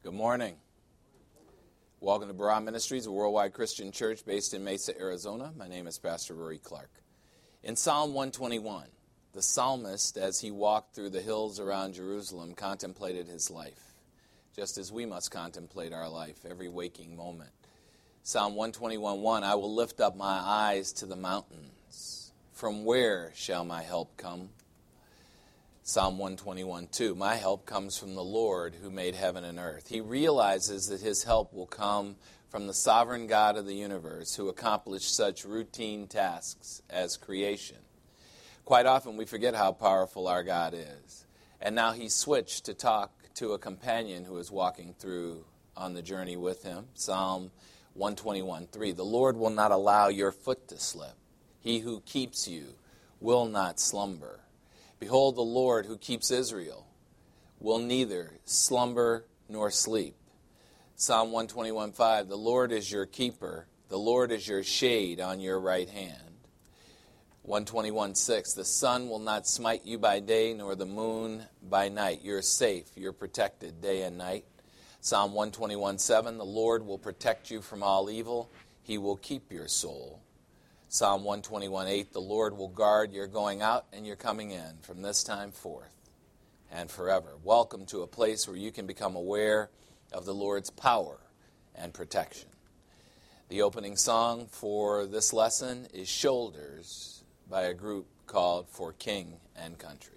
Good morning. Welcome to Barah Ministries, a worldwide Christian church based in Mesa, Arizona. My name is Pastor Rory Clark. In Psalm 121, the psalmist, as he walked through the hills around Jerusalem, contemplated his life, just as we must contemplate our life every waking moment. Psalm 121:1, I will lift up my eyes to the mountains. From where shall my help come? Psalm 121:2, my help comes from the Lord who made heaven and earth. He realizes that his help will come from the sovereign God of the universe who accomplished such routine tasks as creation. Quite often we forget how powerful our God is. And now he switched to talk to a companion who is walking through on the journey with him. Psalm 121:3, the Lord will not allow your foot to slip. He who keeps you will not slumber. Behold, the Lord who keeps Israel will neither slumber nor sleep. Psalm 121:5, the Lord is your keeper. The Lord is your shade on your right hand. 121:6, the sun will not smite you by day, nor the moon by night. You're safe, you're protected day and night. Psalm 121:7, the Lord will protect you from all evil. He will keep your soul. Psalm 121:8, the Lord will guard your going out and your coming in from this time forth and forever. Welcome to a place where you can become aware of the Lord's power and protection. The opening song for this lesson is Shoulders by a group called For King and Country.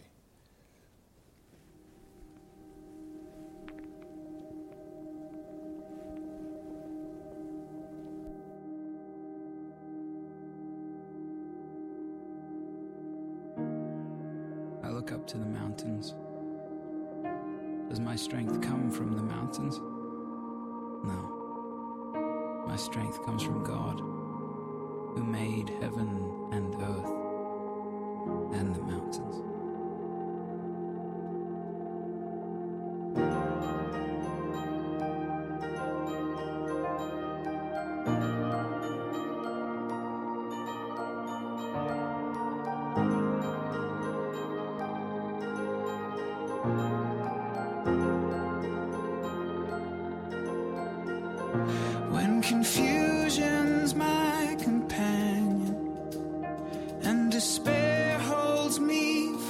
I look up to the mountains. Does my strength come from the mountains? No. My strength comes from God, who made heaven and earth and the mountains. When confusion's my companion and despair holds me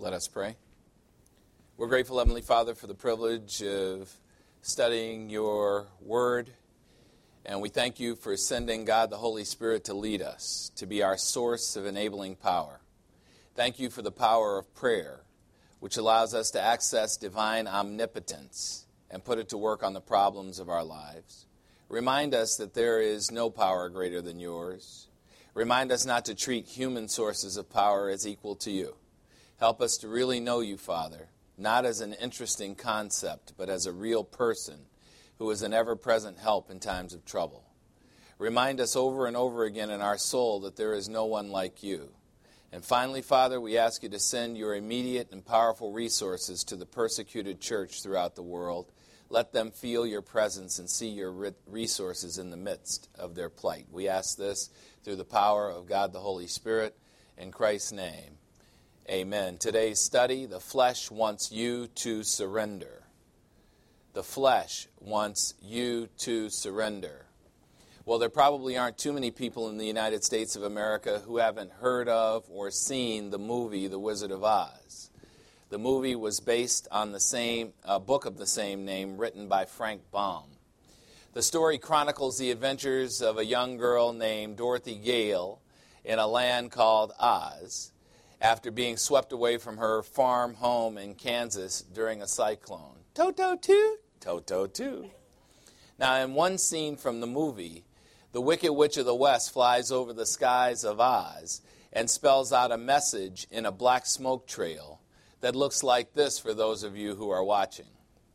Let us pray. We're grateful, Heavenly Father, for the privilege of studying your word. And we thank you for sending God the Holy Spirit to lead us, to be our source of enabling power. Thank you for the power of prayer, which allows us to access divine omnipotence and put it to work on the problems of our lives. Remind us that there is no power greater than yours. Remind us not to treat human sources of power as equal to you. Help us to really know you, Father, not as an interesting concept, but as a real person who is an ever-present help in times of trouble. Remind us over and over again in our soul that there is no one like you. And finally, Father, we ask you to send your immediate and powerful resources to the persecuted church throughout the world. Let them feel your presence and see your resources in the midst of their plight. We ask this through the power of God the Holy Spirit, in Christ's name. Amen. Today's study, the flesh wants you to surrender. The flesh wants you to surrender. Well, there probably aren't too many people in the United States of America who haven't heard of or seen the movie The Wizard of Oz. The movie was based on the same book of the same name written by Frank Baum. The story chronicles the adventures of a young girl named Dorothy Gale in a land called Oz, after being swept away from her farm home in Kansas during a cyclone. Toto-toot, toto-toot. Now, in one scene from the movie, the Wicked Witch of the West flies over the skies of Oz and spells out a message in a black smoke trail that looks like this for those of you who are watching.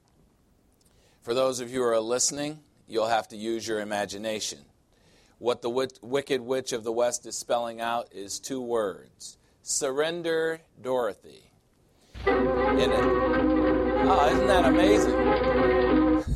For those of you who are listening, you'll have to use your imagination. What the Wicked Witch of the West is spelling out is two words: surrender, Dorothy. Isn't that amazing?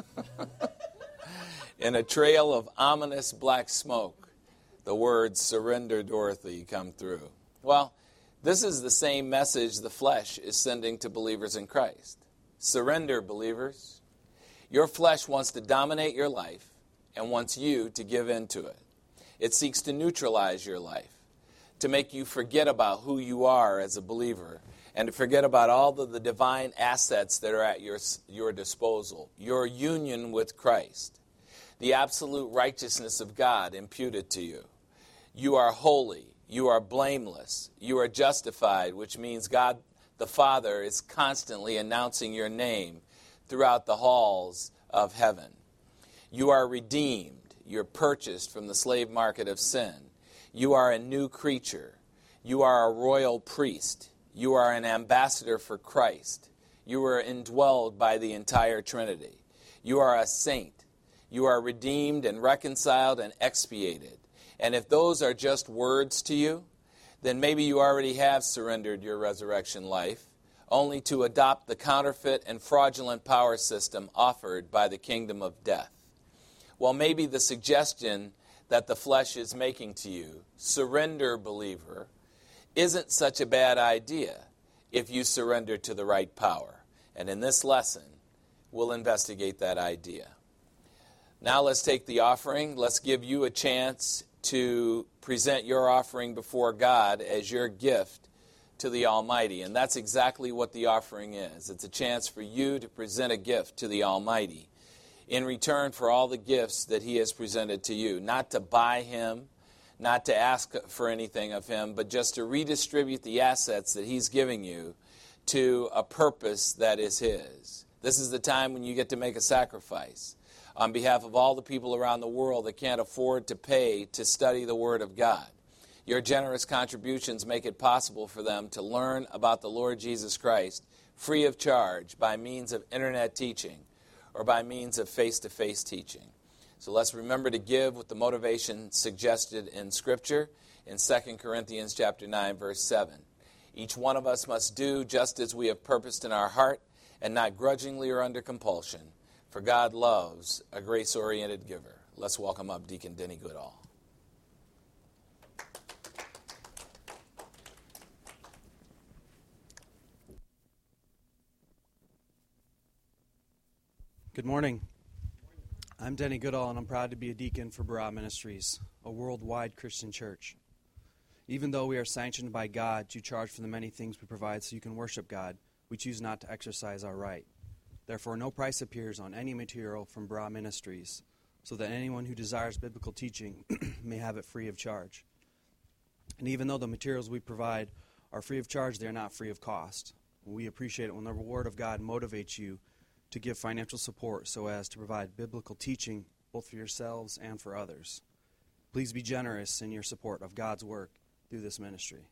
In a trail of ominous black smoke, the words surrender, Dorothy come through. Well, this is the same message the flesh is sending to believers in Christ. Surrender, believers. Your flesh wants to dominate your life and wants you to give in to it. It seeks to neutralize your life, to make you forget about who you are as a believer, and to forget about all of the divine assets that are at your disposal, your union with Christ, the absolute righteousness of God imputed to you. You are holy, you are blameless, you are justified, which means God the Father is constantly announcing your name throughout the halls of heaven. You are redeemed, you're purchased from the slave market of sin. You are a new creature. You are a royal priest. You are an ambassador for Christ. You are indwelled by the entire Trinity. You are a saint. You are redeemed and reconciled and expiated. And if those are just words to you, then maybe you already have surrendered your resurrection life, only to adopt the counterfeit and fraudulent power system offered by the kingdom of death. Well, maybe the suggestion that the flesh is making to you, surrender, believer, isn't such a bad idea if you surrender to the right power. And in this lesson, we'll investigate that idea. Now let's take the offering. Let's give you a chance to present your offering before God as your gift to the Almighty. And that's exactly what the offering is. It's a chance for you to present a gift to the Almighty in return for all the gifts that He has presented to you. Not to buy Him, not to ask for anything of Him, but just to redistribute the assets that He's giving you to a purpose that is His. This is the time when you get to make a sacrifice on behalf of all the people around the world that can't afford to pay to study the Word of God. Your generous contributions make it possible for them to learn about the Lord Jesus Christ free of charge by means of internet teaching or by means of face-to-face teaching. So let's remember to give with the motivation suggested in Scripture in 2 Corinthians chapter 9, verse 7. Each one of us must do just as we have purposed in our heart, and not grudgingly or under compulsion, for God loves a grace-oriented giver. Let's welcome up Deacon Denny Goodall. Good morning. I'm Denny Goodall, and I'm proud to be a deacon for Barah Ministries, a worldwide Christian church. Even though we are sanctioned by God to charge for the many things we provide so you can worship God, we choose not to exercise our right. Therefore, no price appears on any material from Bra Ministries, so that anyone who desires biblical teaching may have it free of charge. And even though the materials we provide are free of charge, they are not free of cost. We appreciate it when the Word of God motivates you to give financial support so as to provide biblical teaching both for yourselves and for others. Please be generous in your support of God's work through this ministry.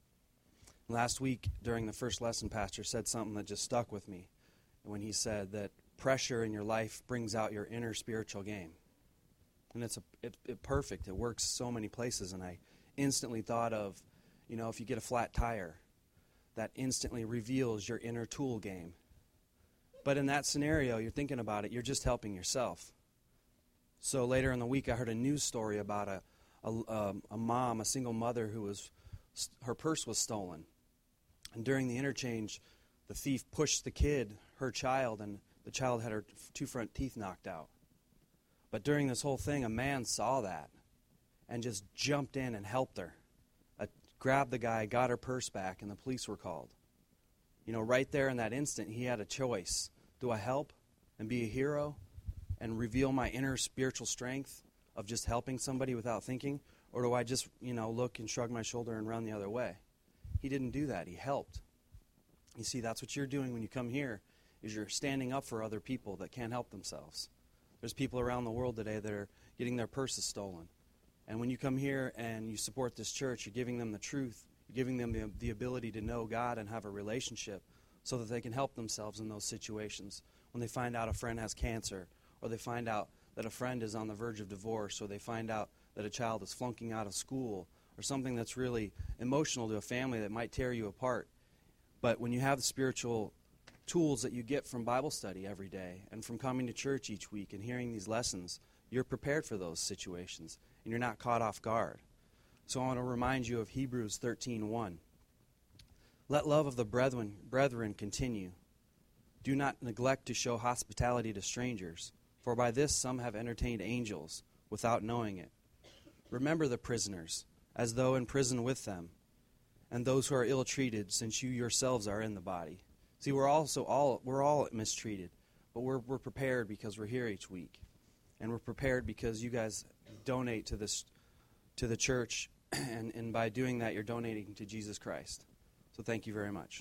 Last week, during the first lesson, Pastor said something that just stuck with me when he said that pressure in your life brings out your inner spiritual game. And it's perfect. It works so many places, and I instantly thought of, if you get a flat tire, that instantly reveals your inner tool game. But in that scenario, you're thinking about it, you're just helping yourself. So later in the week, I heard a news story about a mom, a single mother her purse was stolen. And during the interchange, the thief pushed her child, and the child had her 2 front teeth knocked out. But during this whole thing, a man saw that and just jumped in and helped her. Grabbed the guy, got her purse back, and the police were called. Right there in that instant, he had a choice. Do I help and be a hero and reveal my inner spiritual strength of just helping somebody without thinking? Or do I just, look and shrug my shoulder and run the other way? He didn't do that. He helped. You see, that's what you're doing when you come here, is you're standing up for other people that can't help themselves. There's people around the world today that are getting their purses stolen. And when you come here and you support this church, you're giving them the truth. You're giving them the ability to know God and have a relationship so that they can help themselves in those situations. When they find out a friend has cancer, or they find out that a friend is on the verge of divorce, or they find out that a child is flunking out of school, or something that's really emotional to a family that might tear you apart. But when you have the spiritual tools that you get from Bible study every day and from coming to church each week and hearing these lessons, you're prepared for those situations, and you're not caught off guard. So I want to remind you of Hebrews 13:1. Let love of the brethren continue. Do not neglect to show hospitality to strangers, for by this some have entertained angels without knowing it. Remember the prisoners, as though in prison with them, and those who are ill-treated, since you yourselves are in the body. See, we're all mistreated, but we're prepared because we're here each week, and we're prepared because you guys donate to the church, and by doing that, you're donating to Jesus Christ. So thank you very much.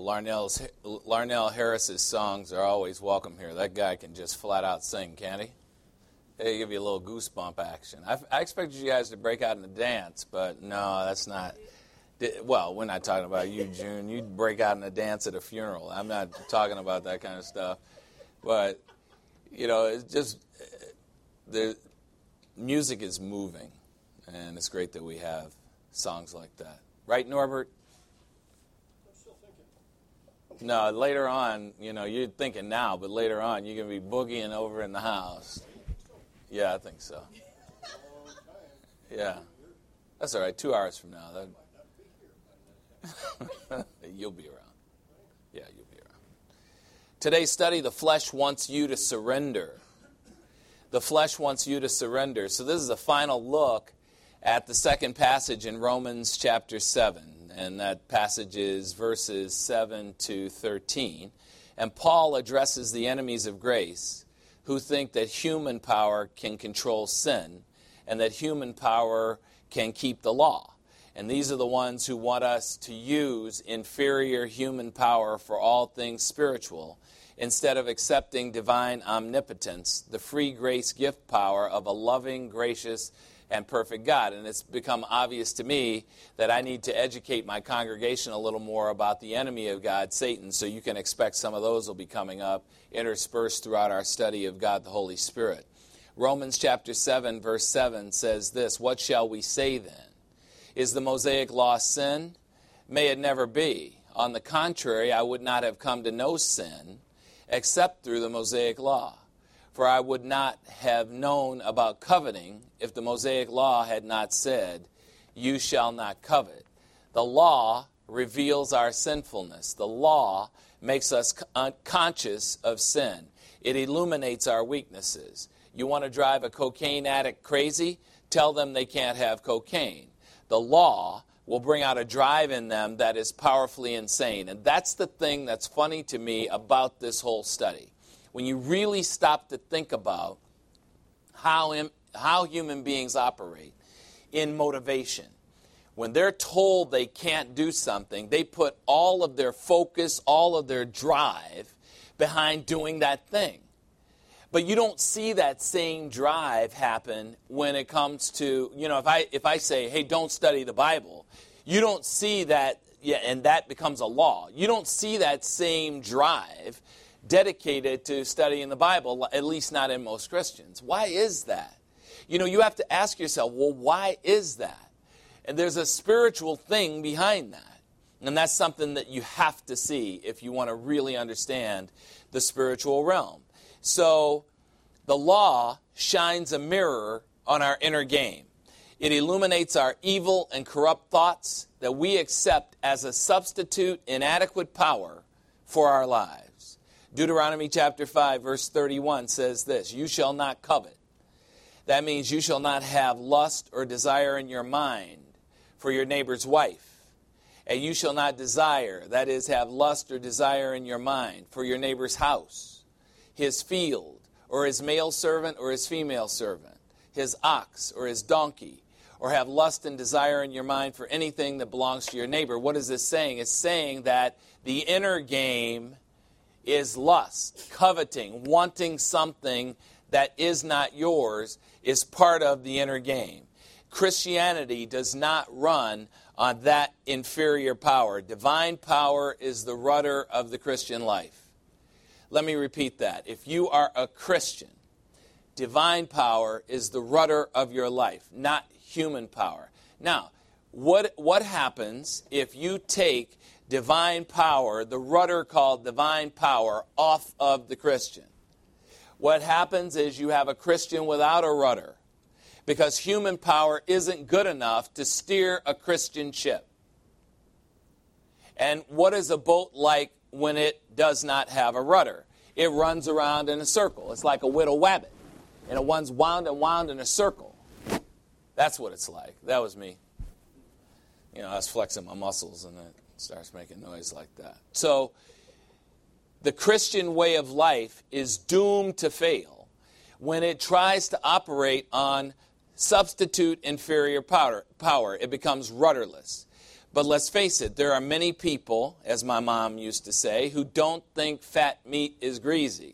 Larnell Harris's songs are always welcome here. That guy can just flat out sing, can't he? They give you a little goosebump action. I expected you guys to break out in a dance, but no, that's not. Well, we're not talking about you, June. You'd break out in a dance at a funeral. I'm not talking about that kind of stuff. But, it's just, the music is moving, and it's great that we have songs like that. Right, Norbert? I'm still thinking. No, later on, you're thinking now, but later on, you're going to be boogieing over in the house. Yeah, I think so. Yeah. That's all right. 2 hours from now. You'll be around. Yeah, you'll be around. Today's study, the flesh wants you to surrender. The flesh wants you to surrender. So this is a final look at the second passage in Romans chapter 7. And that passage is verses 7 to 13. And Paul addresses the enemies of grace who think that human power can control sin and that human power can keep the law. And these are the ones who want us to use inferior human power for all things spiritual instead of accepting divine omnipotence, the free grace gift power of a loving, gracious, and perfect God. And it's become obvious to me that I need to educate my congregation a little more about the enemy of God, Satan, so you can expect some of those will be coming up interspersed throughout our study of God the Holy Spirit. Romans chapter 7, verse 7 says this, "What shall we say then? Is the Mosaic law sin? May it never be. On the contrary, I would not have come to know sin except through the Mosaic law. For I would not have known about coveting if the Mosaic law had not said, 'You shall not covet.'" The law reveals our sinfulness. The law makes us conscious of sin. It illuminates our weaknesses. You want to drive a cocaine addict crazy? Tell them they can't have cocaine. The law will bring out a drive in them that is powerfully insane. And that's the thing that's funny to me about this whole study. When you really stop to think about how human beings operate in motivation. When they're told they can't do something, they put all of their focus, all of their drive behind doing that thing. But you don't see that same drive happen when it comes to, if I say, hey, don't study the Bible, you don't see that, and that becomes a law. You don't see that same drive dedicated to studying the Bible, at least not in most Christians. Why is that? You have to ask yourself, well, why is that? And there's a spiritual thing behind that. And that's something that you have to see if you want to really understand the spiritual realm. So the law shines a mirror on our inner game. It illuminates our evil and corrupt thoughts that we accept as a substitute inadequate power for our lives. Deuteronomy chapter 5, verse 31 says this, "You shall not covet." That means you shall not have lust or desire in your mind for your neighbor's wife. And you shall not desire, that is, have lust or desire in your mind for your neighbor's house, his field, or his male servant or his female servant, his ox or his donkey, or have lust and desire in your mind for anything that belongs to your neighbor. What is this saying? It's saying that the inner game is lust, coveting, wanting something that is not yours is part of the inner game. Christianity does not run on that inferior power. Divine power is the rudder of the Christian life. Let me repeat that. If you are a Christian, divine power is the rudder of your life, not human power. Now, what happens if you take divine power, the rudder called divine power, off of the Christian? What happens is you have a Christian without a rudder, because human power isn't good enough to steer a Christian ship. And what is a boat like when it does not have a rudder? It runs around in a circle. It's like a whittle wabbit. And it runs wound and wound in a circle. That's what it's like. That was me. I was flexing my muscles and it starts making noise like that. So the Christian way of life is doomed to fail when it tries to operate on substitute inferior power. It becomes rudderless. But let's face it, there are many people, as my mom used to say, who don't think fat meat is greasy.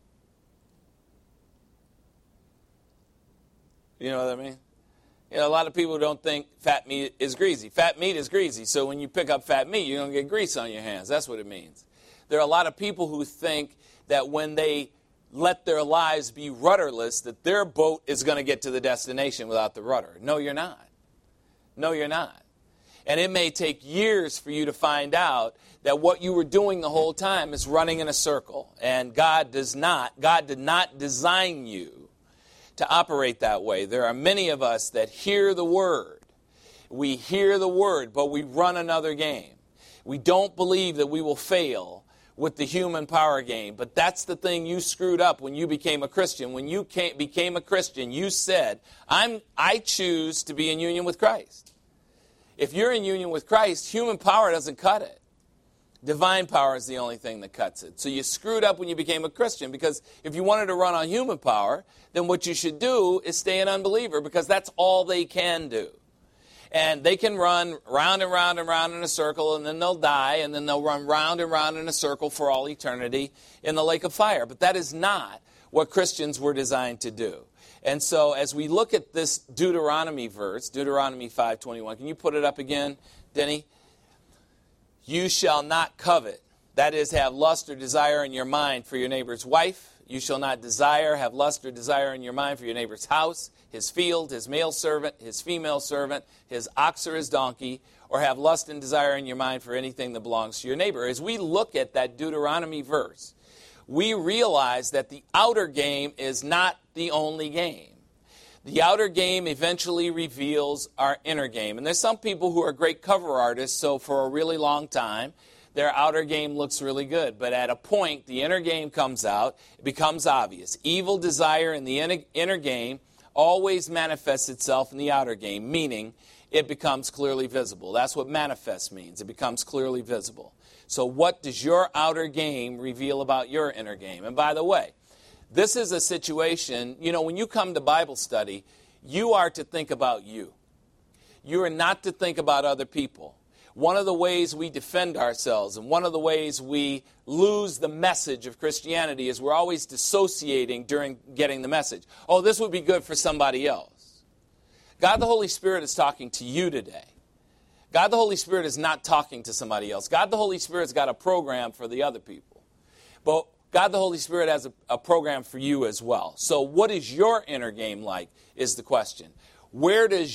You know what I mean? You know, a lot of people don't think fat meat is greasy. Fat meat is greasy, so when you pick up fat meat, you're going to get grease on your hands. That's what it means. There are a lot of people who think that when they let their lives be rudderless, that their boat is going to get to the destination without the rudder. No, you're not. No, you're not. And it may take years for you to find out that what you were doing the whole time is running in a circle. And God did not design you to operate that way. There are many of us that hear the word. We hear the word, but we run another game. We don't believe that we will fail with the human power game. But that's the thing you screwed up when you became a Christian. When you became a Christian, you said, I choose to be in union with Christ. If you're in union with Christ, human power doesn't cut it. Divine power is the only thing that cuts it. So you screwed up when you became a Christian, because if you wanted to run on human power, then what you should do is stay an unbeliever, because that's all they can do. And they can run round and round and round in a circle, and then they'll die, and then they'll run round and round in a circle for all eternity in the lake of fire. But that is not what Christians were designed to do. And so as we look at this Deuteronomy verse, Deuteronomy 5:21, can you put it up again, Denny? You shall not covet, that is, have lust or desire in your mind for your neighbor's wife. You shall not have lust or desire in your mind for your neighbor's house, his field, his male servant, his female servant, his ox or his donkey, or have lust and desire in your mind for anything that belongs to your neighbor. As we look at that Deuteronomy verse, we realize that the outer game is not the only game. The outer game eventually reveals our inner game. And there's some people who are great cover artists, so for a really long time, their outer game looks really good. But at a point, the inner game comes out, it becomes obvious. Evil desire in the inner game always manifests itself in the outer game, meaning it becomes clearly visible. That's what manifest means. It becomes clearly visible. So what does your outer game reveal about your inner game? And by the way, this is a situation, you know, when you come to Bible study, you are to think about you. You are not to think about other people. One of the ways we defend ourselves and one of the ways we lose the message of Christianity is we're always dissociating during getting the message. Oh, this would be good for somebody else. God the Holy Spirit is talking to you today. God the Holy Spirit is not talking to somebody else. God the Holy Spirit's got a program for the other people. But God the Holy Spirit has a program for you as well. So what is your inner game like is the question. Where does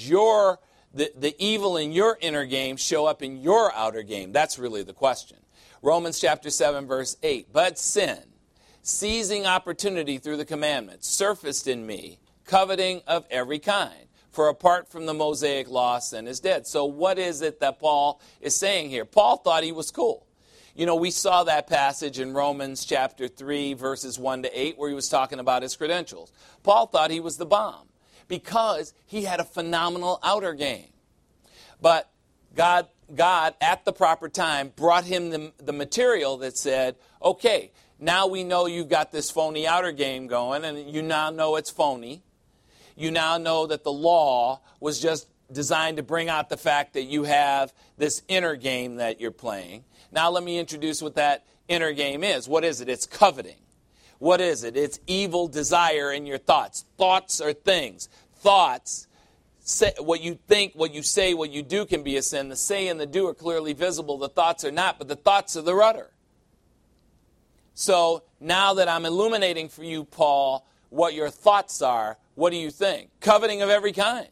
the evil in your inner game show up in your outer game? That's really the question. Romans chapter 7, verse 8. But sin, seizing opportunity through the commandments, surfaced in me, coveting of every kind. For apart from the Mosaic law, sin is dead. So what is it that Paul is saying here? Paul thought he was cool. You know, we saw that passage in Romans chapter 3, verses 1 to 8, where he was talking about his credentials. Paul thought he was the bomb because he had a phenomenal outer game. But God at the proper time, brought him the material that said, okay, now we know you've got this phony outer game going, and you now know it's phony. You now know that the law was just designed to bring out the fact that you have this inner game that you're playing. Now let me introduce what that inner game is. What is it? It's coveting. What is it? It's evil desire in your thoughts. Thoughts are things. Thoughts, what you think, what you say, what you do can be a sin. The say and the do are clearly visible. The thoughts are not, but the thoughts are the rudder. So now that I'm illuminating for you, Paul, what your thoughts are, what do you think? Coveting of every kind.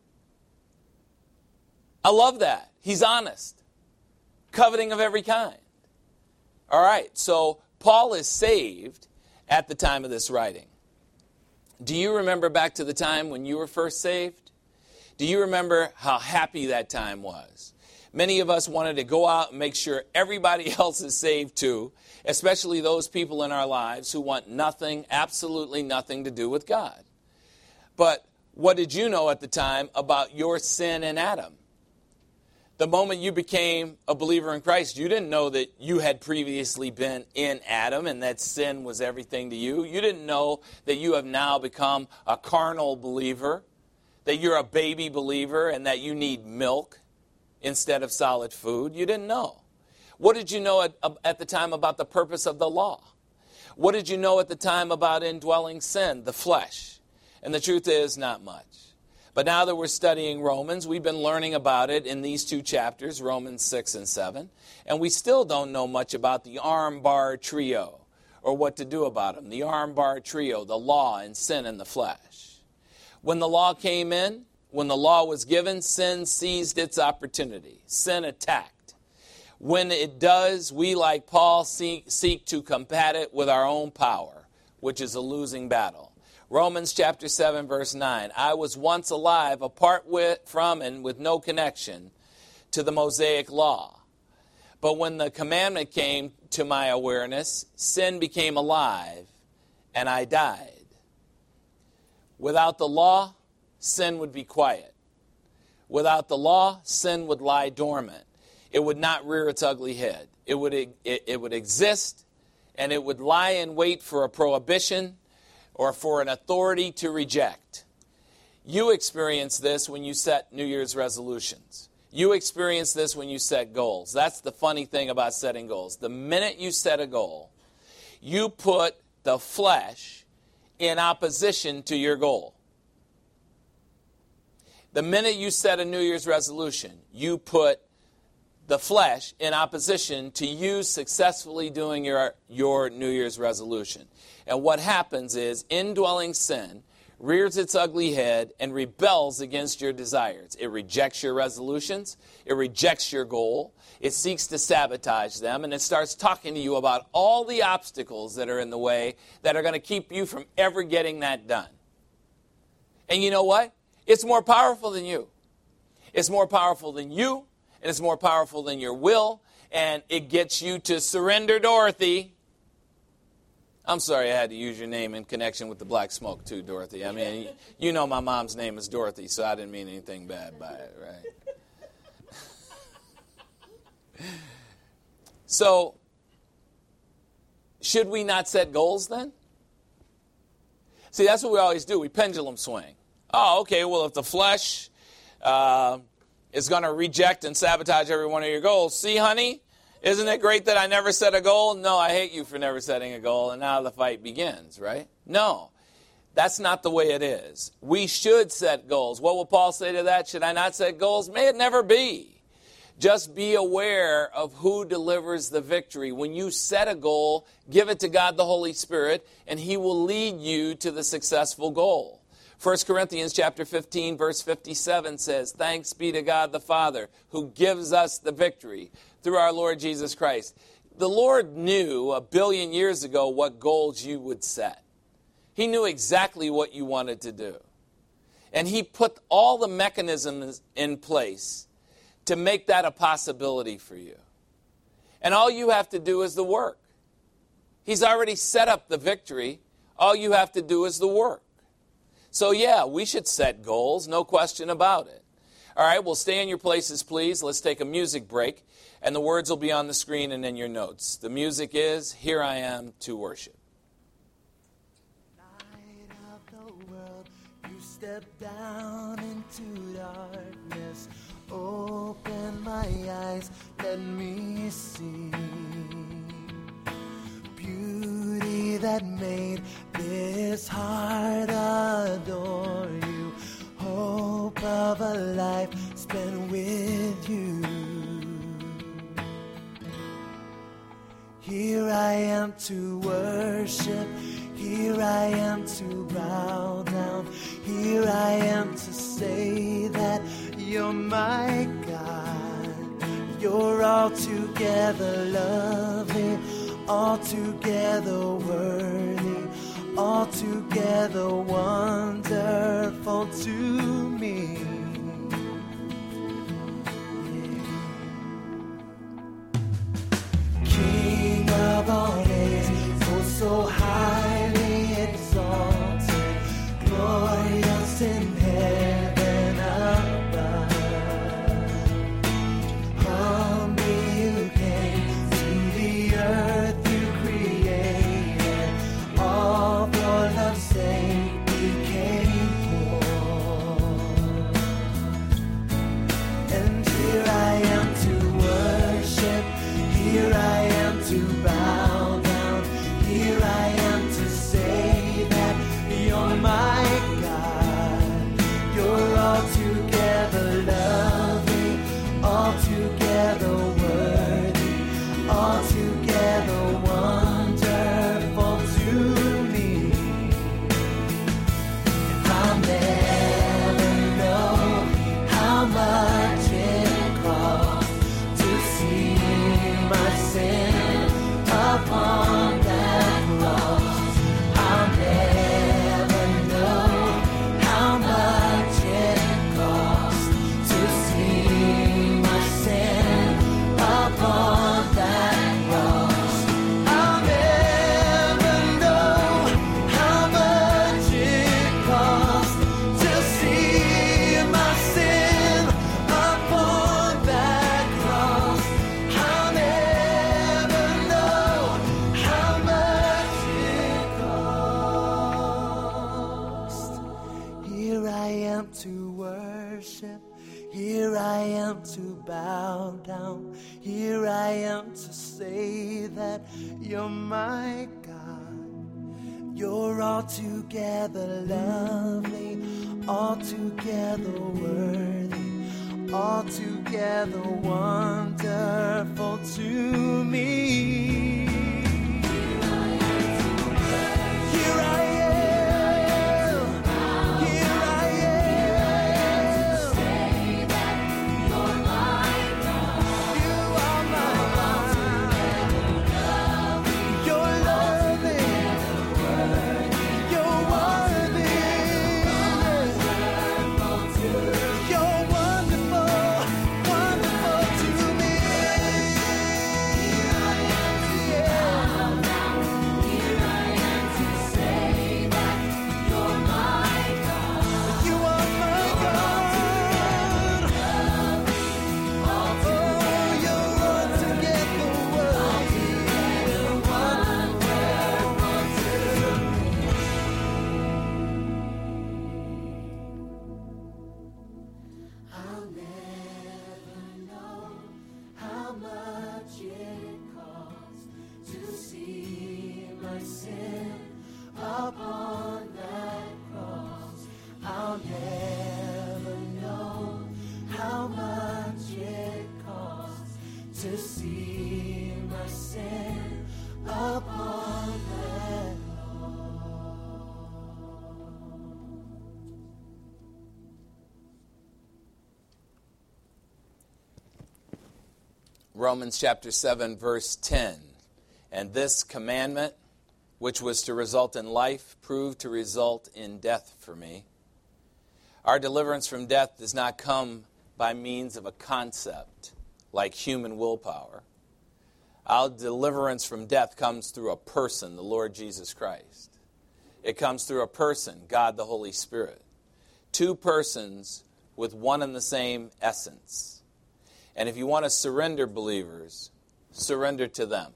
I love that. He's honest. Coveting of every kind. All right, so Paul is saved at the time of this writing. Do you remember back to the time when you were first saved? Do you remember how happy that time was? Many of us wanted to go out and make sure everybody else is saved too, especially those people in our lives who want nothing, absolutely nothing to do with God. But what did you know at the time about your sin in Adam? The moment you became a believer in Christ, you didn't know that you had previously been in Adam and that sin was everything to you. You didn't know that you have now become a carnal believer, that you're a baby believer and that you need milk. instead of solid food? You didn't know. What did you know at the time about the purpose of the law? What did you know at the time about indwelling sin, the flesh? And the truth is, not much. But now that we're studying Romans, we've been learning about it in these two chapters, Romans 6 and 7, and we still don't know much about the armbar trio, or what to do about them. The armbar trio, the law and sin and the flesh. When the law came in, when the law was given, sin seized its opportunity. Sin attacked. When it does, we, like Paul, seek to combat it with our own power, which is a losing battle. Romans chapter 7, verse 9. I was once alive, apart from and with no connection to the Mosaic law. But when the commandment came to my awareness, sin became alive, and I died. Without the law, sin would be quiet. Without the law, sin would lie dormant. It would not rear its ugly head. It would exist, and it would lie in wait for a prohibition or for an authority to reject. You experience this when you set New Year's resolutions. You experience this when you set goals. That's the funny thing about setting goals. The minute you set a goal, you put the flesh in opposition to your goal. The minute you set a New Year's resolution, you put the flesh in opposition to you successfully doing your New Year's resolution. And what happens is indwelling sin rears its ugly head and rebels against your desires. It rejects your resolutions. It rejects your goal. It seeks to sabotage them, and it starts talking to you about all the obstacles that are in the way that are going to keep you from ever getting that done. And you know what? It's more powerful than you. It's more powerful than you, and it's more powerful than your will, and it gets you to surrender, Dorothy. I'm sorry I had to use your name in connection with the black smoke too, Dorothy. I mean, you know my mom's name is Dorothy, so I didn't mean anything bad by it, right? So, should we not set goals then? See, that's what we always do. We pendulum swing. Oh, okay, well, if the flesh is going to reject and sabotage every one of your goals, see, honey, isn't it great that I never set a goal? No, I hate you for never setting a goal, and now the fight begins, right? No, that's not the way it is. We should set goals. What will Paul say to that? Should I not set goals? May it never be. Just be aware of who delivers the victory. When you set a goal, give it to God the Holy Spirit, and He will lead you to the successful goal. 1 Corinthians chapter 15, verse 57 says, Thanks be to God the Father, who gives us the victory through our Lord Jesus Christ. The Lord knew 1 billion years ago what goals you would set. He knew exactly what you wanted to do. And He put all the mechanisms in place to make that a possibility for you. And all you have to do is the work. He's already set up the victory. All you have to do is the work. So yeah, we should set goals, no question about it. All right, well, stay in your places, please. Let's take a music break, and the words will be on the screen and in your notes. The music is, Here I Am to Worship. Light of the world, you step down into darkness. Open my eyes, let me see beauty that made this heart adore you. Hope of a life spent with you. Here I am to worship. Here I am to bow down. Here I am to say that you're my God. You're altogether lovely, altogether worthy, altogether wonderful to me. Yeah. King of all days, oh so highly exalted, glorious in heaven above. Humbly you came to the earth you created, all for love's sake you came poor. worship. Here I am to bow down. Here I am to say that you're my God. You're altogether lovely, altogether worthy, altogether wonderful to me. Romans chapter 7, verse 10. And this commandment, which was to result in life, proved to result in death for me. Our deliverance from death does not come by means of a concept like human willpower. Our deliverance from death comes through a person, the Lord Jesus Christ. It comes through a person, God the Holy Spirit. Two persons with one and the same essence. And if you want to surrender, believers, surrender to them.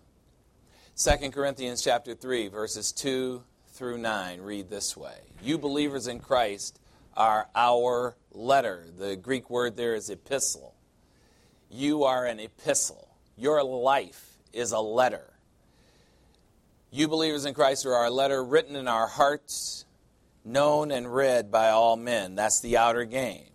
2 Corinthians chapter 3, verses 2 through 9 read this way. You believers in Christ are our letter. The Greek word there is epistle. You are an epistle. Your life is a letter. You believers in Christ are our letter, written in our hearts, known and read by all men. That's the outer game.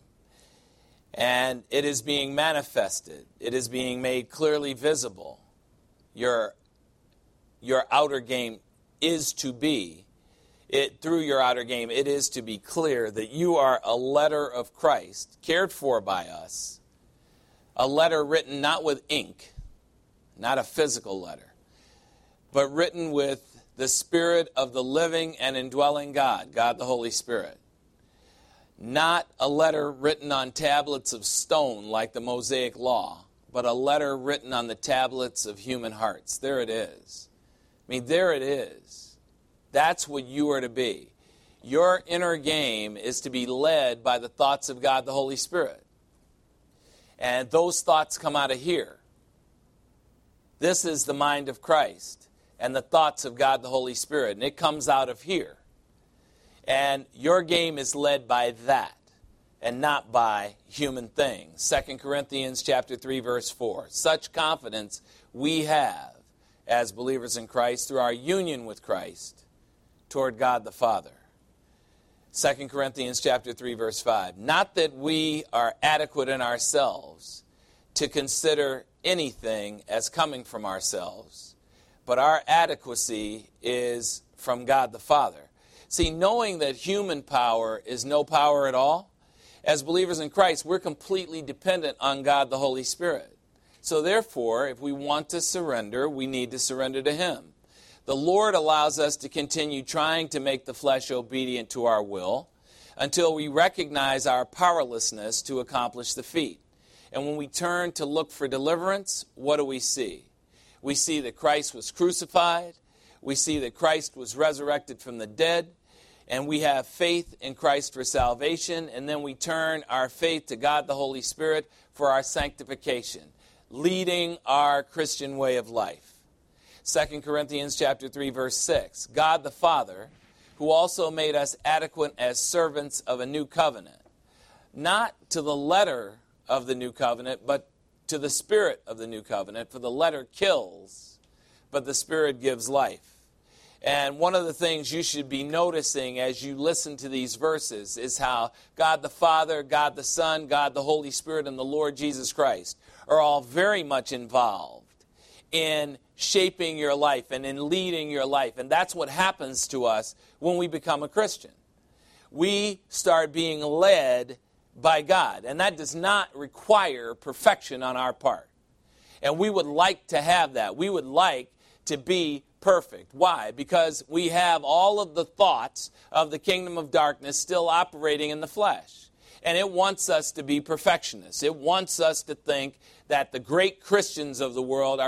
And it is being manifested. It is being made clearly visible. Your outer game is to be, through your outer game, it is to be clear that you are a letter of Christ, cared for by us. A letter written not with ink, not a physical letter, but written with the Spirit of the living and indwelling God, God the Holy Spirit. Not a letter written on tablets of stone like the Mosaic Law, but a letter written on the tablets of human hearts. There it is. I mean, there it is. That's what you are to be. Your inner game is to be led by the thoughts of God the Holy Spirit. And those thoughts come out of here. This is the mind of Christ and the thoughts of God the Holy Spirit. And it comes out of here. And your game is led by that and not by human things. 2 Corinthians chapter 3, verse 4. Such confidence we have as believers in Christ through our union with Christ toward God the Father. 2 Corinthians chapter 3, verse 5. Not that we are adequate in ourselves to consider anything as coming from ourselves, but our adequacy is from God the Father. See, knowing that human power is no power at all, as believers in Christ, we're completely dependent on God the Holy Spirit. So therefore, if we want to surrender, we need to surrender to Him. The Lord allows us to continue trying to make the flesh obedient to our will until we recognize our powerlessness to accomplish the feat. And when we turn to look for deliverance, what do we see? We see that Christ was crucified. We see that Christ was resurrected from the dead. And we have faith in Christ for salvation, and then we turn our faith to God the Holy Spirit for our sanctification, leading our Christian way of life. 2 Corinthians chapter 3, verse 6. God the Father, who also made us adequate as servants of a new covenant, not to the letter of the new covenant, but to the spirit of the new covenant. For the letter kills, but the spirit gives life. And one of the things you should be noticing as you listen to these verses is how God the Father, God the Son, God the Holy Spirit, and the Lord Jesus Christ are all very much involved in shaping your life and in leading your life. And that's what happens to us when we become a Christian. We start being led by God, and that does not require perfection on our part. And we would like to have that. We would like to be perfect. Why? Because we have all of the thoughts of the kingdom of darkness still operating in the flesh. And it wants us to be perfectionists. It wants us to think that the great Christians of the world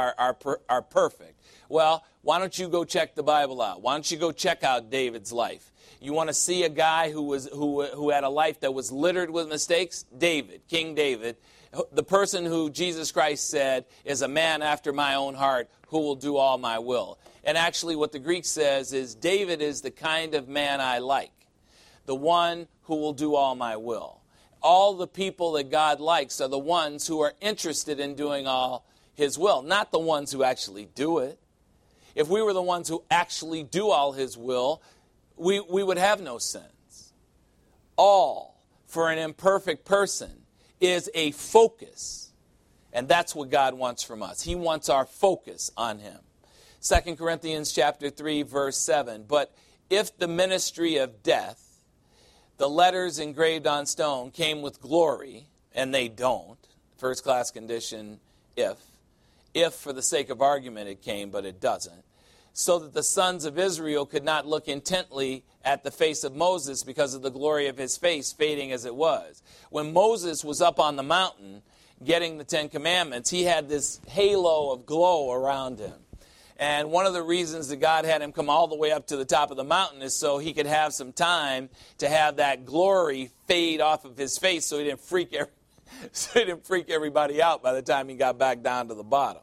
are perfect. Well, why don't you go check the Bible out? Why don't you go check out David's life? You want to see a guy who had a life that was littered with mistakes? David, King David, the person who Jesus Christ said is a man after my own heart who will do all my will. And actually what the Greek says is David is the kind of man I like, the one who will do all my will. All the people that God likes are the ones who are interested in doing all his will, not the ones who actually do it. If we were the ones who actually do all his will, we would have no sins. All for an imperfect person is a focus. And that's what God wants from us. He wants our focus on him. 2 Corinthians chapter 3, verse 7. But if the ministry of death, the letters engraved on stone, came with glory, and they don't, first class condition, if for the sake of argument it came, but it doesn't, so that the sons of Israel could not look intently at the face of Moses because of the glory of his face fading as it was. When Moses was up on the mountain getting the Ten Commandments, he had this halo of glow around him. And one of the reasons that God had him come all the way up to the top of the mountain is so he could have some time to have that glory fade off of his face so he didn't freak everybody out by the time he got back down to the bottom.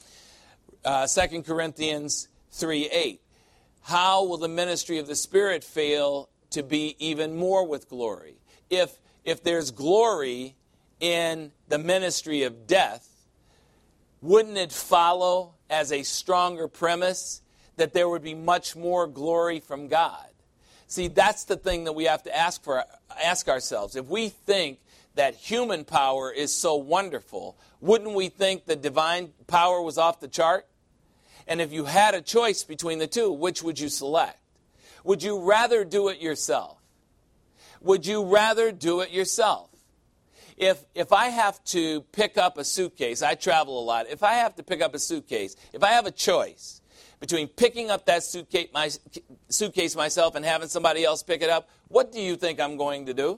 2 Corinthians 3:8. How will the ministry of the Spirit fail to be even more with glory? If there's glory in the ministry of death, wouldn't it follow as a stronger premise that there would be much more glory from God? See, that's the thing that we have to ask ourselves. If we think that human power is so wonderful, wouldn't we think that divine power was off the chart? And if you had a choice between the two, which would you select? Would you rather do it yourself? Would you rather do it yourself? If I have to pick up a suitcase, I travel a lot. If I have to pick up a suitcase, if I have a choice between picking up that suitcase myself and having somebody else pick it up, what do you think I'm going to do?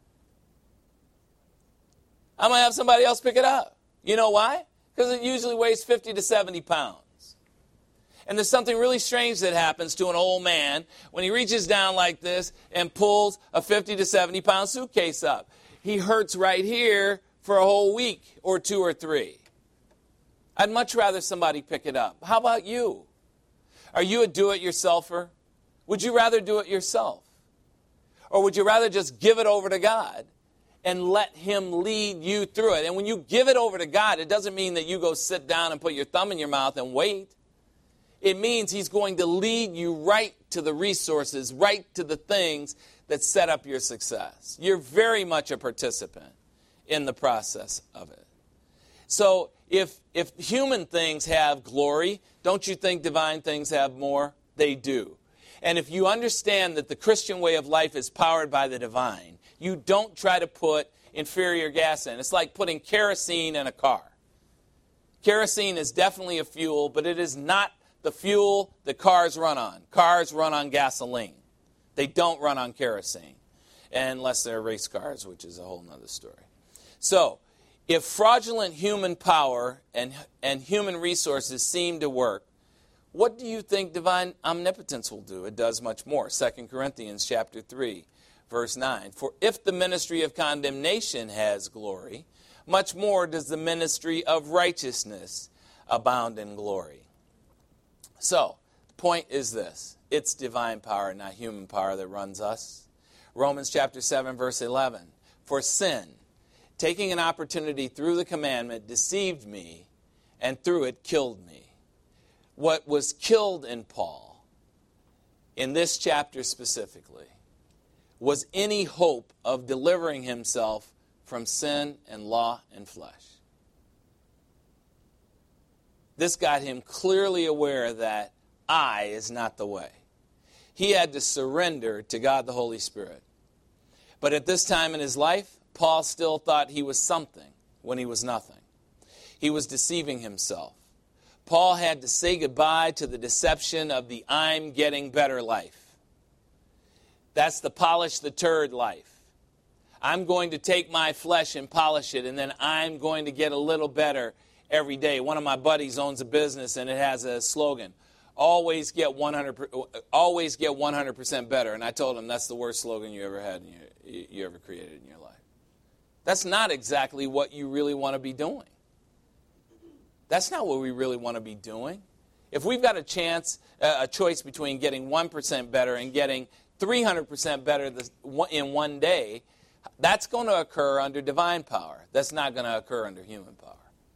I'm going to have somebody else pick it up. You know why? Because it usually weighs 50 to 70 pounds. And there's something really strange that happens to an old man when he reaches down like this and pulls a 50 to 70 pound suitcase up. He hurts right here for a whole week or 2 or 3. I'd much rather somebody pick it up. How about you? Are you a do-it-yourselfer? Would you rather do it yourself? Or would you rather just give it over to God and let him lead you through it? And when you give it over to God, it doesn't mean that you go sit down and put your thumb in your mouth and wait. It means he's going to lead you right to the resources, right to the things that set up your success. You're very much a participant in the process of it. So if human things have glory, don't you think divine things have more? They do. And if you understand that the Christian way of life is powered by the divine, you don't try to put inferior gas in. It's like putting kerosene in a car. Kerosene is definitely a fuel, but it is not the fuel that cars run on. Cars run on gasoline. They don't run on kerosene, unless they're race cars, which is a whole other story. So, if fraudulent human power and human resources seem to work, what do you think divine omnipotence will do? It does much more. 2 Corinthians chapter 3, verse 9. For if the ministry of condemnation has glory, much more does the ministry of righteousness abound in glory. So, the point is this. It's divine power, not human power, that runs us. Romans chapter 7, verse 11. For sin, taking an opportunity through the commandment, deceived me, and through it killed me. What was killed in Paul, in this chapter specifically, was any hope of delivering himself from sin and law and flesh. This got him clearly aware that I is not the way. He had to surrender to God the Holy Spirit. But at this time in his life, Paul still thought he was something when he was nothing. He was deceiving himself. Paul had to say goodbye to the deception of the I'm getting better life. That's the polish the turd life. I'm going to take my flesh and polish it, and then I'm going to get a little better every day. One of my buddies owns a business, and it has a slogan, always get 100% better. And I told him that's the worst slogan you ever had, you ever created in your life. That's not exactly what you really want to be doing. That's not what we really want to be doing. If we've got a choice between getting 1% better and getting 300% better in one day, that's going to occur under divine power. That's not going to occur under human power.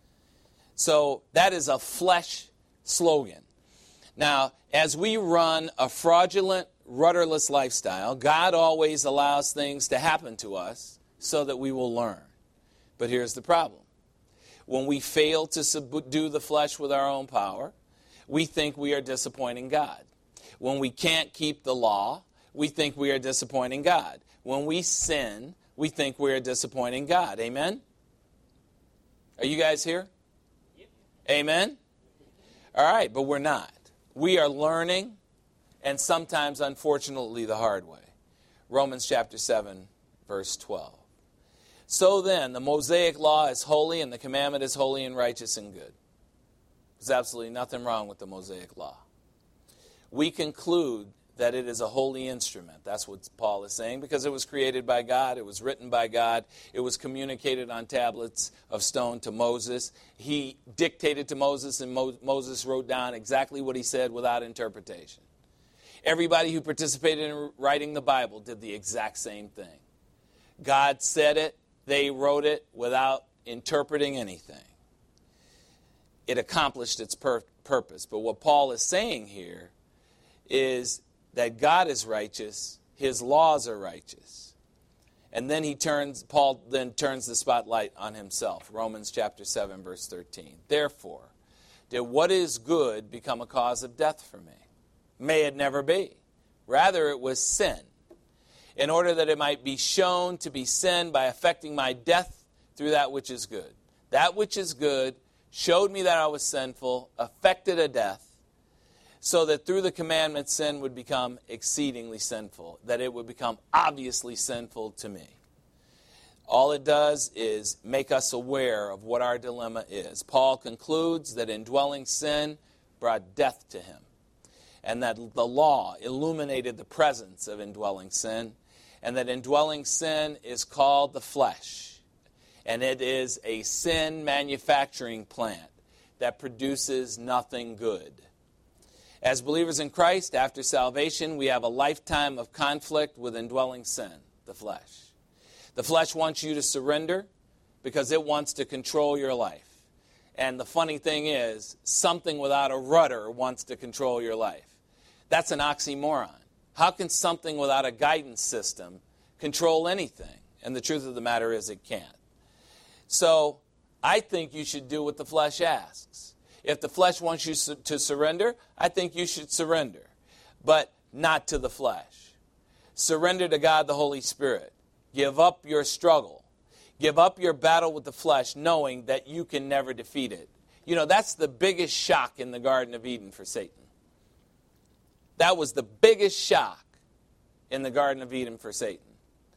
So that is a flesh slogan. Now, as we run a fraudulent, rudderless lifestyle, God always allows things to happen to us so that we will learn. But here's the problem. When we fail to subdue the flesh with our own power, we think we are disappointing God. When we can't keep the law, we think we are disappointing God. When we sin, we think we are disappointing God. Amen? Are you guys here? Yep. Amen? All right, but we're not. We are learning, and sometimes, unfortunately, the hard way. Romans chapter 7, verse 12. So then, the Mosaic law is holy, and the commandment is holy and righteous and good. There's absolutely nothing wrong with the Mosaic law. We conclude that it is a holy instrument. That's what Paul is saying, because it was created by God, it was written by God, it was communicated on tablets of stone to Moses. He dictated to Moses, and Moses wrote down exactly what he said without interpretation. Everybody who participated in writing the Bible did the exact same thing. God said it, they wrote it without interpreting anything. It accomplished its purpose. But what Paul is saying here is that God is righteous, his laws are righteous. And then Paul then turns the spotlight on himself. Romans chapter 7, verse 13. Therefore, did what is good become a cause of death for me? May it never be. Rather, it was sin, in order that it might be shown to be sin by affecting my death through that which is good. That which is good showed me that I was sinful, affected a death, so that through the commandment sin would become exceedingly sinful, that it would become obviously sinful to me. All it does is make us aware of what our dilemma is. Paul concludes that indwelling sin brought death to him, and that the law illuminated the presence of indwelling sin, and that indwelling sin is called the flesh, and it is a sin manufacturing plant that produces nothing good. As believers in Christ, after salvation, we have a lifetime of conflict with indwelling sin, the flesh. The flesh wants you to surrender because it wants to control your life. And the funny thing is, something without a rudder wants to control your life. That's an oxymoron. How can something without a guidance system control anything? And the truth of the matter is it can't. So I think you should do what the flesh asks. If the flesh wants you to surrender, I think you should surrender, but not to the flesh. Surrender to God the Holy Spirit. Give up your struggle. Give up your battle with the flesh, knowing that you can never defeat it. You know, that's the biggest shock in the Garden of Eden for Satan. That was the biggest shock in the Garden of Eden for Satan.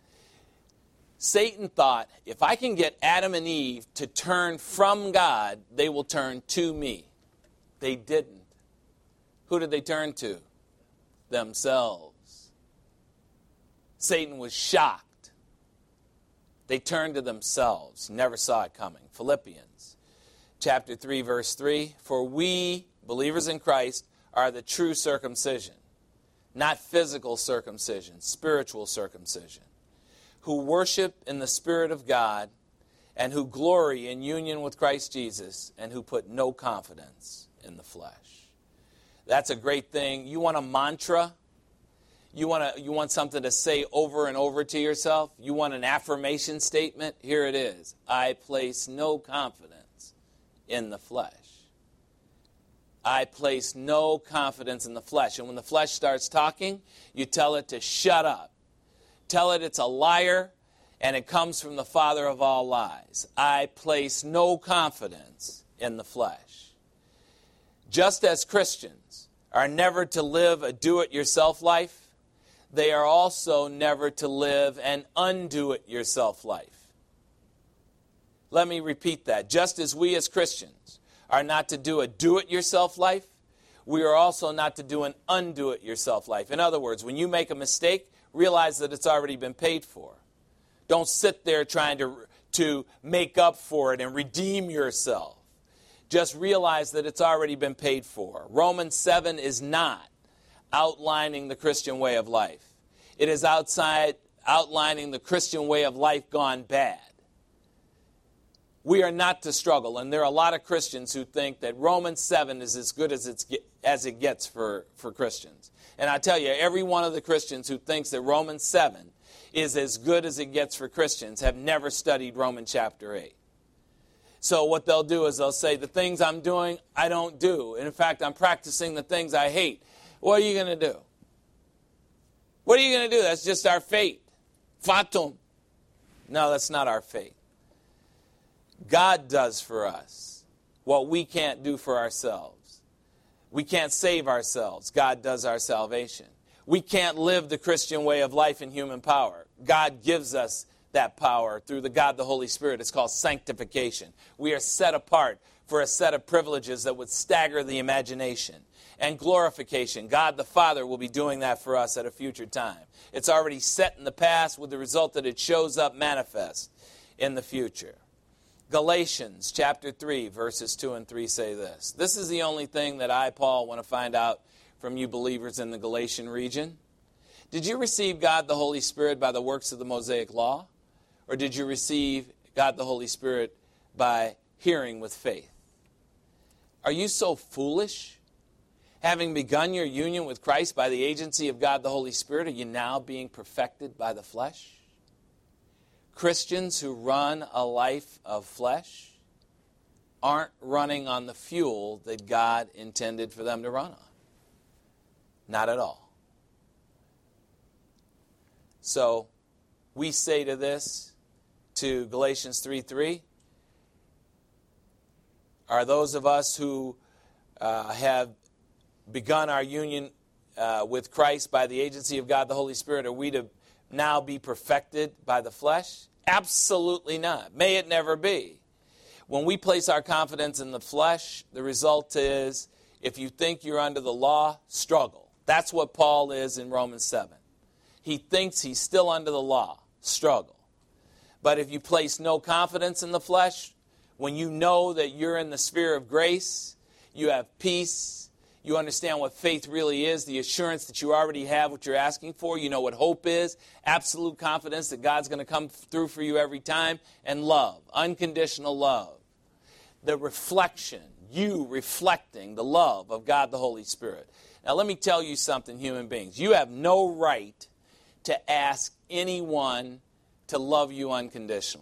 Satan thought, if I can get Adam and Eve to turn from God, they will turn to me. They didn't. Who did they turn to? Themselves. Satan was shocked. They turned to themselves, never saw it coming. Philippians chapter 3, verse 3, for we, believers in Christ, are the true circumcision, not physical circumcision, spiritual circumcision, who worship in the Spirit of God and who glory in union with Christ Jesus and who put no confidence in the flesh. That's a great thing. You want a mantra? You want something to say over and over to yourself? You want an affirmation statement? Here it is. I place no confidence in the flesh. I place no confidence in the flesh. And when the flesh starts talking, you tell it to shut up. Tell it it's a liar and it comes from the father of all lies. I place no confidence in the flesh. Just as Christians are never to live a do-it-yourself life, they are also never to live an undo-it-yourself life. Let me repeat that. Just as we as Christians are not to do a do-it-yourself life, we are also not to do an undo-it-yourself life. In other words, when you make a mistake, realize that it's already been paid for. Don't sit there trying to make up for it and redeem yourself. Just realize that it's already been paid for. Romans 7 is not outlining the Christian way of life. It is outlining the Christian way of life gone bad. We are not to struggle, and there are a lot of Christians who think that Romans 7 is as good as it gets for Christians. And I tell you, every one of the Christians who thinks that Romans 7 is as good as it gets for Christians have never studied Romans chapter 8. So what they'll do is they'll say, the things I'm doing, I don't do. And in fact, I'm practicing the things I hate. What are you going to do? What are you going to do? That's just our fate. Fatum. No, that's not our fate. God does for us what we can't do for ourselves. We can't save ourselves. God does our salvation. We can't live the Christian way of life in human power. God gives us that power through the God, the Holy Spirit. It's called sanctification. We are set apart for a set of privileges that would stagger the imagination. And glorification. God the Father will be doing that for us at a future time. It's already set in the past with the result that it shows up manifest in the future. Galatians chapter 3, verses 2 and 3 say this. This is the only thing that I, Paul, want to find out from you believers in the Galatian region. Did you receive God the Holy Spirit by the works of the Mosaic Law? Or did you receive God the Holy Spirit by hearing with faith? Are you so foolish? Having begun your union with Christ by the agency of God the Holy Spirit, are you now being perfected by the flesh? Christians who run a life of flesh aren't running on the fuel that God intended for them to run on. Not at all. So we say to this, to Galatians 3:3, are those of us who have begun our union with Christ by the agency of God the Holy Spirit, are we to now be perfected by the flesh? Absolutely not. May it never be. When we place our confidence in the flesh, the result is, if you think you're under the law, struggle. That's what Paul is in Romans 7. He thinks he's still under the law, struggle. But if you place no confidence in the flesh, when you know that you're in the sphere of grace, you have peace, you understand what faith really is, the assurance that you already have what you're asking for. You know what hope is, absolute confidence that God's going to come through for you every time, and love, unconditional love. The reflection, you reflecting the love of God the Holy Spirit. Now let me tell you something, human beings. You have no right to ask anyone to love you unconditionally.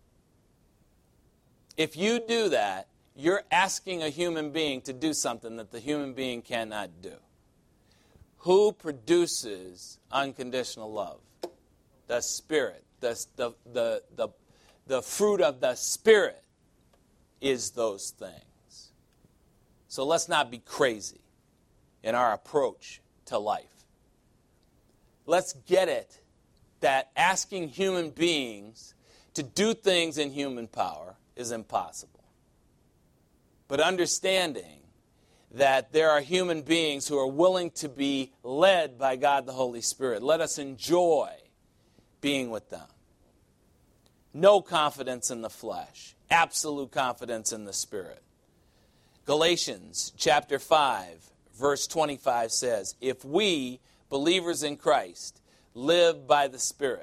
If you do that, you're asking a human being to do something that the human being cannot do. Who produces unconditional love? The Spirit. The fruit of the Spirit is those things. So let's not be crazy in our approach to life. Let's get it that asking human beings to do things in human power is impossible. But understanding that there are human beings who are willing to be led by God the Holy Spirit. Let us enjoy being with them. No confidence in the flesh. Absolute confidence in the Spirit. Galatians chapter 5, verse 25 says, if we, believers in Christ, live by the Spirit,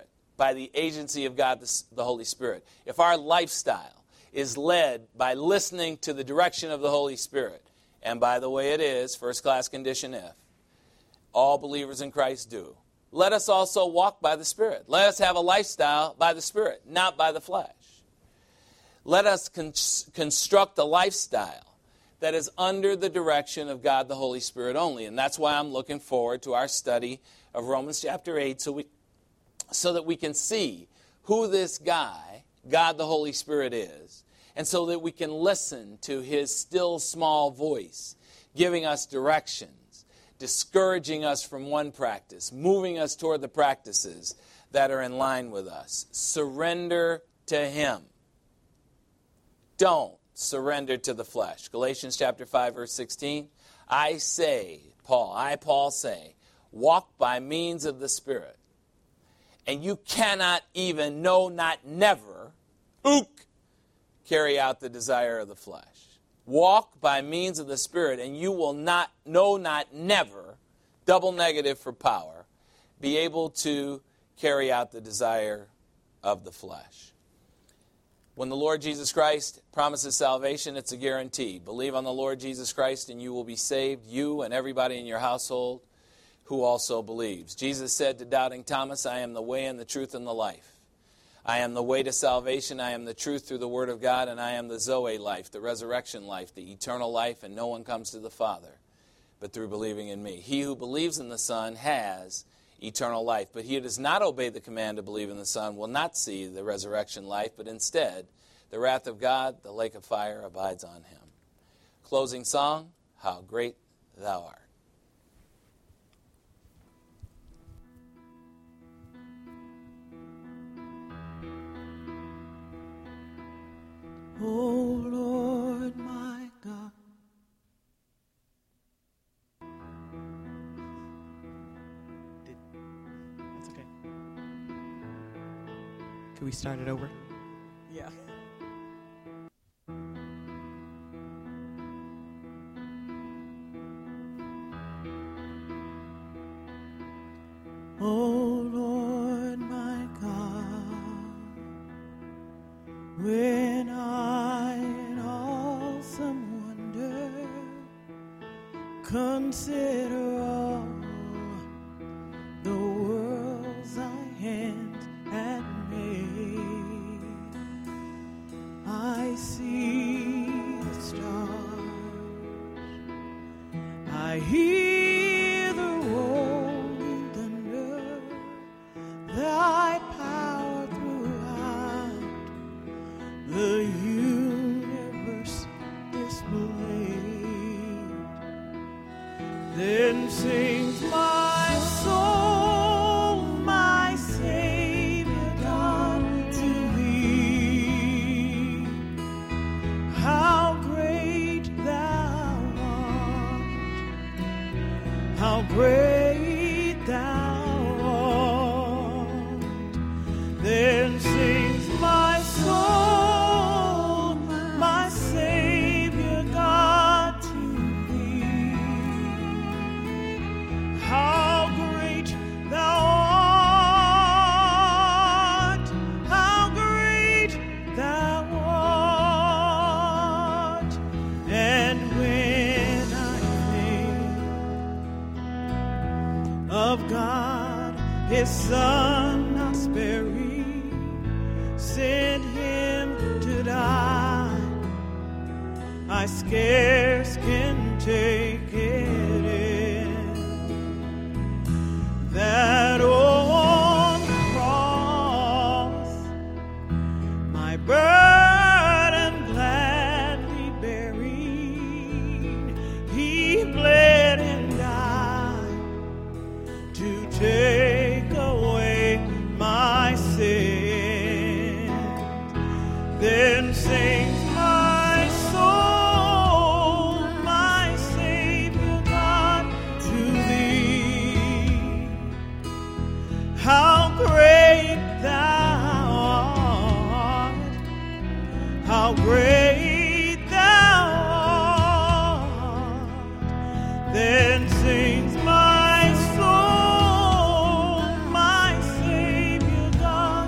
by the agency of God, the Holy Spirit, if our lifestyle is led by listening to the direction of the Holy Spirit, and by the way it is, first class condition if, all believers in Christ do, let us also walk by the Spirit. Let us have a lifestyle by the Spirit, not by the flesh. Let us construct a lifestyle that is under the direction of God the Holy Spirit only. And that's why I'm looking forward to our study of Romans chapter 8 so that we can see who this guy, God the Holy Spirit, is, and so that we can listen to his still small voice, giving us directions, discouraging us from one practice, moving us toward the practices that are in line with us. Surrender to him. Don't surrender to the flesh. Galatians chapter 5, verse 16, I Paul say, walk by means of the Spirit. And you cannot even, no, not never, carry out the desire of the flesh. Walk by means of the Spirit, and you will not, no, not never, double negative for power, be able to carry out the desire of the flesh. When the Lord Jesus Christ promises salvation, it's a guarantee. Believe on the Lord Jesus Christ and you will be saved, you and everybody in your household who also believes. Jesus said to doubting Thomas, I am the way and the truth and the life. I am the way to salvation, I am the truth through the Word of God, and I am the Zoe life, the resurrection life, the eternal life, and no one comes to the Father but through believing in me. He who believes in the Son has eternal life, but he who does not obey the command to believe in the Son will not see the resurrection life, but instead the wrath of God, the lake of fire, abides on him. Closing song, How Great Thou Art. Oh Lord, my God, That's okay. Can we start it over? Yeah. oh Lord, my God, when I in awesome wonder consider all the worlds thy hand had made, I see the stars, I hear the rolling thunder, thy power throughout the universe displayed. Then sings my soul, my Savior God, to thee. How great thou art, how great thou art. Then sings my soul, my Savior God, to thee. How great thou art, how great thou art. And when I think of God, his Son not sparing, sent him to die, I scarce can take it in, that on the cross my burden gladly bearing, he bled and died to take away my sin. Then sings my soul, my Savior God, to thee. How great thou art, how great thou art. Then sings my soul, my Savior God,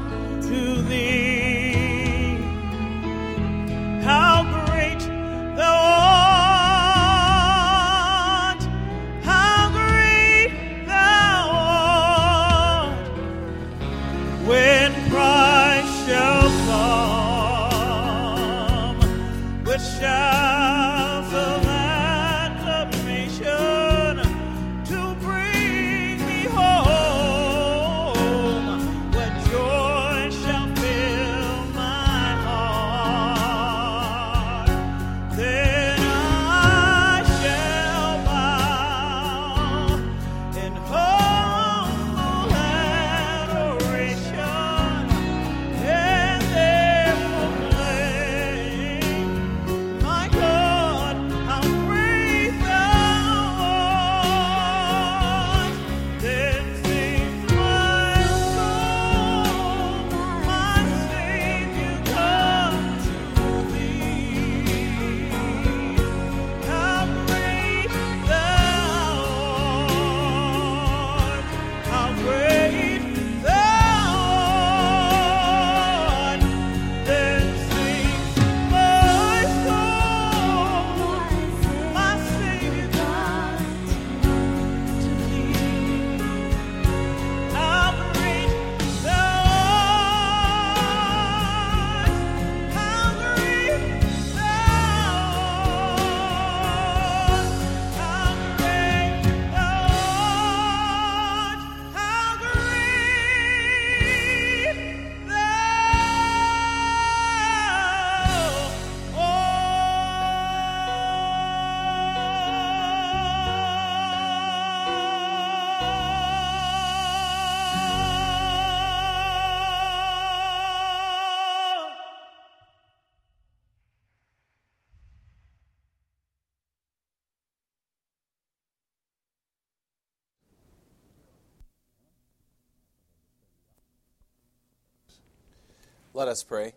shouts of acclamation to bring me home, where joy shall fill my heart. Then I shall bow in humble adoration, and there proclaim, my God, how great thou art. Then sings my soul, my Savior, come to thee. How great thou art, how great thou art. Then sings my soul, my Savior, come to thee. How great thou art, how great thou art, how great thou art, how Let us pray.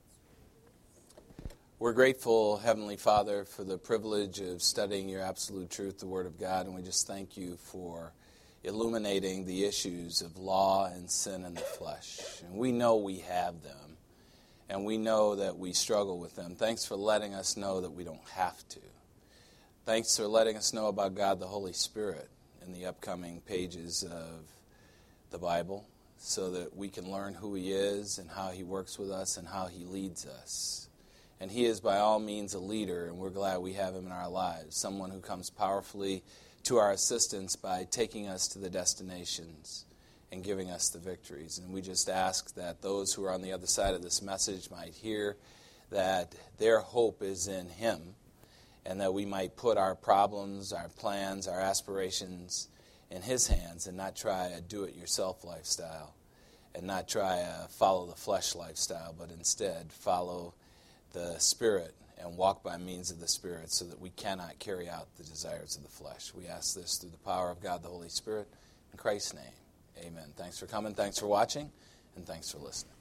We're grateful, Heavenly Father, for the privilege of studying your absolute truth, the Word of God, and we just thank you for illuminating the issues of law and sin in the flesh. And we know we have them, and we know that we struggle with them. Thanks for letting us know that we don't have to. Thanks for letting us know about God the Holy Spirit in the upcoming pages of the Bible, so that we can learn who He is and how He works with us and how He leads us. And He is by all means a leader, and we're glad we have Him in our lives, someone who comes powerfully to our assistance by taking us to the destinations and giving us the victories. And we just ask that those who are on the other side of this message might hear that their hope is in Him, and that we might put our problems, our plans, our aspirations in His hands and not try a do-it-yourself lifestyle and not try a follow the flesh lifestyle, but instead follow the Spirit and walk by means of the Spirit so that we cannot carry out the desires of the flesh. We ask this through the power of God the Holy Spirit. In Christ's name, amen. Thanks for coming, thanks for watching, and thanks for listening.